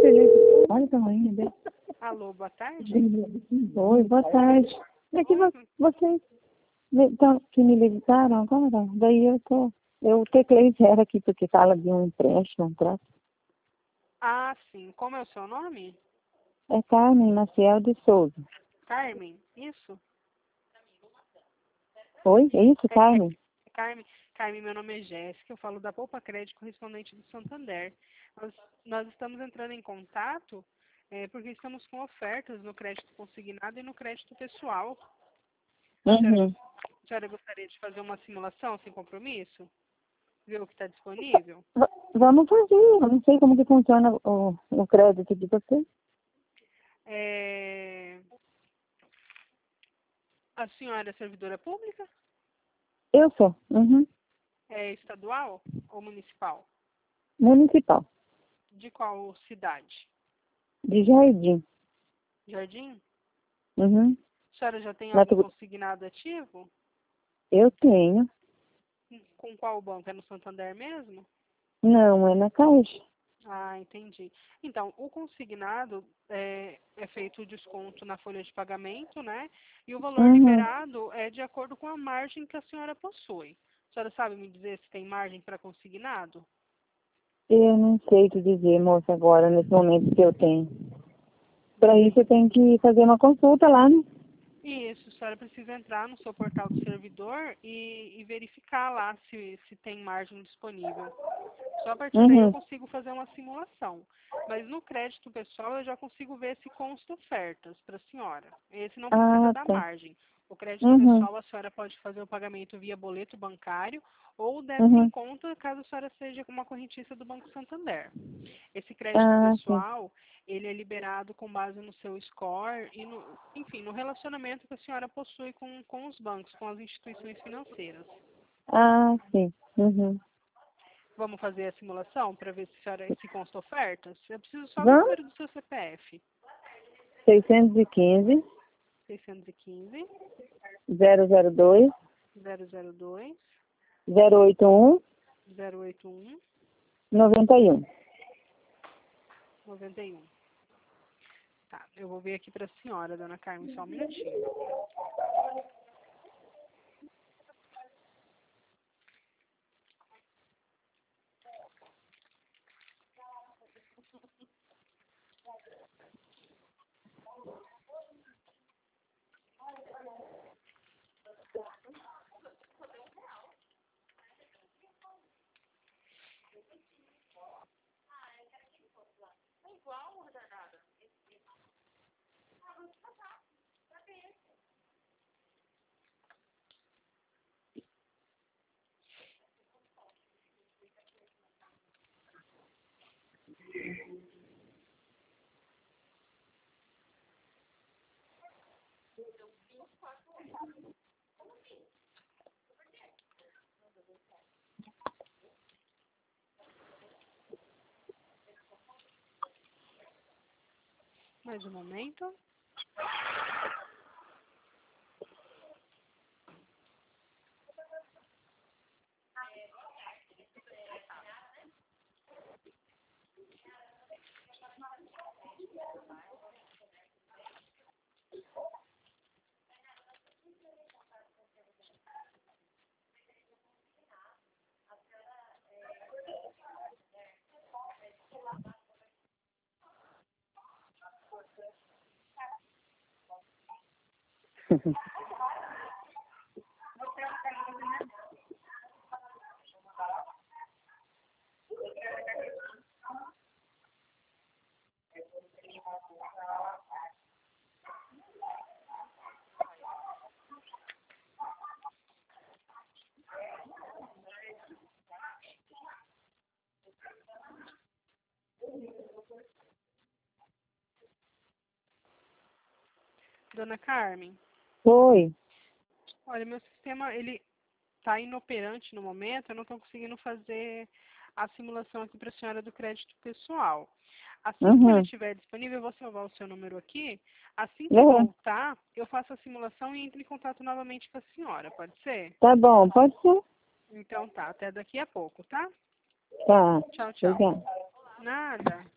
Olha o tamanho dele. Alô, boa tarde. Oi, boa tarde. É que vocês então, que me ligaram agora, daí eu teclei zero aqui, porque fala de um empréstimo, um trato. Ah, sim. Como é o seu nome? É Carmen Maciel de Souza. Carmen, isso? Oi, é isso, Carmen? Carmen, meu nome é Jéssica, eu falo da Poupa Crédito correspondente do Santander. Nós estamos entrando em contato porque estamos com ofertas no crédito consignado e no crédito pessoal. Uhum. A senhora gostaria de fazer uma simulação sem compromisso? Ver o que está disponível? Vamos fazer, eu não sei como que funciona o crédito de vocês. A senhora é servidora pública? Eu sou. Uhum. É estadual ou municipal? Municipal. De qual cidade? De Jardim. Jardim? Uhum. A senhora já tem algum Mato... consignado ativo? Eu tenho. Com qual banco? É no Santander mesmo? Não, é na Caixa. Ah, entendi. Então, o consignado é feito o desconto na folha de pagamento, né? E o valor Uhum. liberado é de acordo com a margem que a senhora possui. A senhora sabe me dizer se tem margem para consignado? Eu não sei te dizer, moça, agora, nesse momento que eu tenho. Para isso eu tenho que fazer uma consulta lá, né? Isso, a senhora precisa entrar no seu portal do servidor e verificar lá se tem margem disponível. Só a partir daí eu Uhum. consigo fazer uma simulação. Mas no crédito pessoal eu já consigo ver se consta ofertas para a senhora. Esse não precisa Ah, da tá. margem. O crédito Uhum. pessoal a senhora pode fazer o pagamento via boleto bancário ou débito em Uhum. conta caso a senhora seja uma correntista do Banco Santander. Esse crédito Ah, sim. pessoal, ele é liberado com base no seu score e, enfim, no relacionamento que a senhora possui com os bancos, com as instituições financeiras. Ah, sim. Uhum. Vamos fazer a simulação para ver se a senhora se consta ofertas? Eu preciso só do Vamos? número do seu CPF. 615 615 002 002 081 081 91. 91. Tá, eu vou ver aqui para a senhora, dona Carmen, só um minutinho. Mais um momento. Dona Carmen, Oi. olha, meu sistema, ele está inoperante no momento, eu não estou conseguindo fazer a simulação aqui para a senhora do crédito pessoal. Assim que ele Uhum. estiver disponível, eu vou salvar o seu número aqui. Assim que Uhum. voltar, eu faço a simulação e entro em contato novamente com a senhora, pode ser? Tá bom, pode ser. Então tá, até daqui a pouco, tá? Tá. Tchau, tchau. Obrigada. Nada.